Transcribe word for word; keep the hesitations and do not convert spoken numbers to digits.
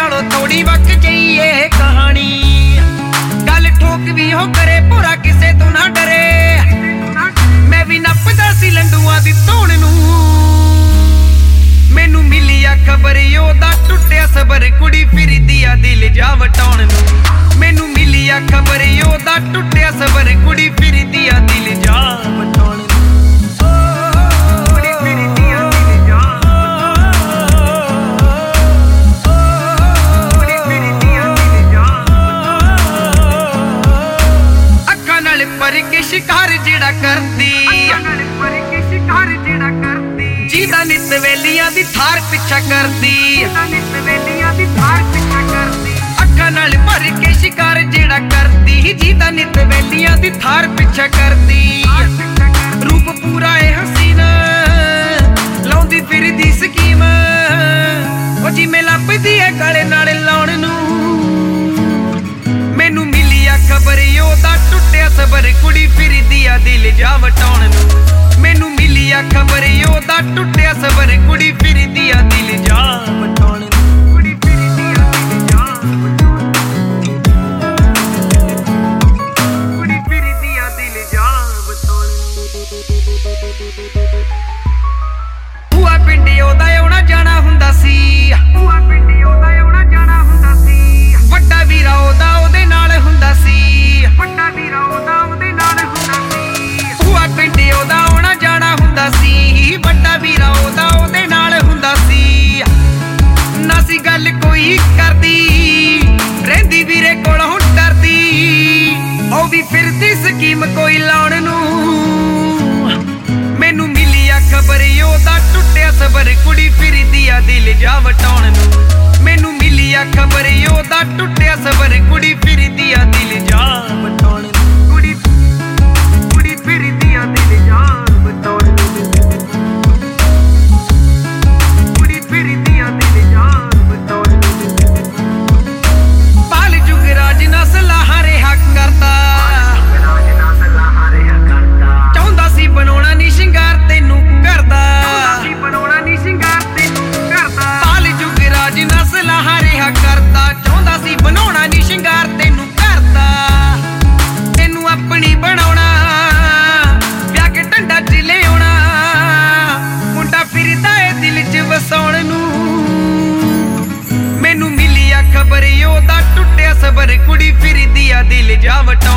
नालों थोड़ी वक गई ये कहानी। गल ठोक भी हो करे पूरा किसे तो ना डरे। मैं भी नपदा सी लंडुआ दी धौण नूं। मैनू मिली आ खबर ओदा टुटिया सबर कुड़ी फिरदी आ दिल जा वटाउण नूं। मैनू मिली आ खबर ओदा टुटिया सबर कुड़ी फिरदी आ दिल जा वटाउण नूं। पर के शिकार जेड़ा करदी जीदा नित वेलियां दी थार पिछा करदी। अखां नाल भर के शिकार जेड़ा करदी जीदा नित वेलियां दी थार पिछा करदी। रूप पूरा ए हसीना लाउंदी फिरदी स्कीम ओ जिवें लभदी है गले नाल लाउण नूं। मैनू मिली आ खबर ओदा टुटिया सबर कुड़ी फिरदी आ दिल जा वटाउण नूं। मैनू मिली आ खबर ओदा टुटिया सबर कुड़ी फिरदी आ दिल जा वटाउण नूं। कुड़ी फिरदी आ दिल जा वटाउण नूं। कुड़ी फिरदी आ दिल जा वटाउण नूं। भूआ पिंड ओदा आउणा जाना हुंदा सी। भूआ पिंड ओदा आउणा जाना हुंदा सी। वड्डा वीरा ओदा ओदे नाल हुंदा सी। वड्डा वीरा ओदा ओदे नाल हुंदा सी। भूआ पिंड ओदा आउणा जाना हुंदा सी। वड्डा वीरा ओदा ओदे नाल हुंदा सी। ना सी गल कोई करदी रहिंदी वीरे कोलों डरदी। ओ भी फिरदी स्कीम कोई लाउण नूं। मैनू मिली आ खबर ओदा टुटिया सबर कुड़ी फिरदी आ दिल जा वटाउण नूं। मैनू मिली आ खबर ओदा टुटिया सबर कुड़ी फिरदी आ दिल जा वटाउण नूं। कुड़ी कुड़ी फिरदी आ दिल जा वटाउण नूं। कुड़ी फिरदी आ दिल जा वटाउण नूं। पाल जुगराज ना सलाहां रिहा करदा। चाहुंदा सी बनाउणा नी शिंगार तैनू करदा। पाल जुगराज ना सलाहां रिहा करदा। चाहुंदा सी बनाउणा नी शिंगार तैनू करदा। तैनू अपनी बनाउणा विआह के ढंडा च लिआउणा। मुंडा फिरदा ए दिल च वसाउण नूं। मैनू मिली आ खबर ओदा टुटिया सबर कुड़ी फिरदी आ दिल जा वटाउण।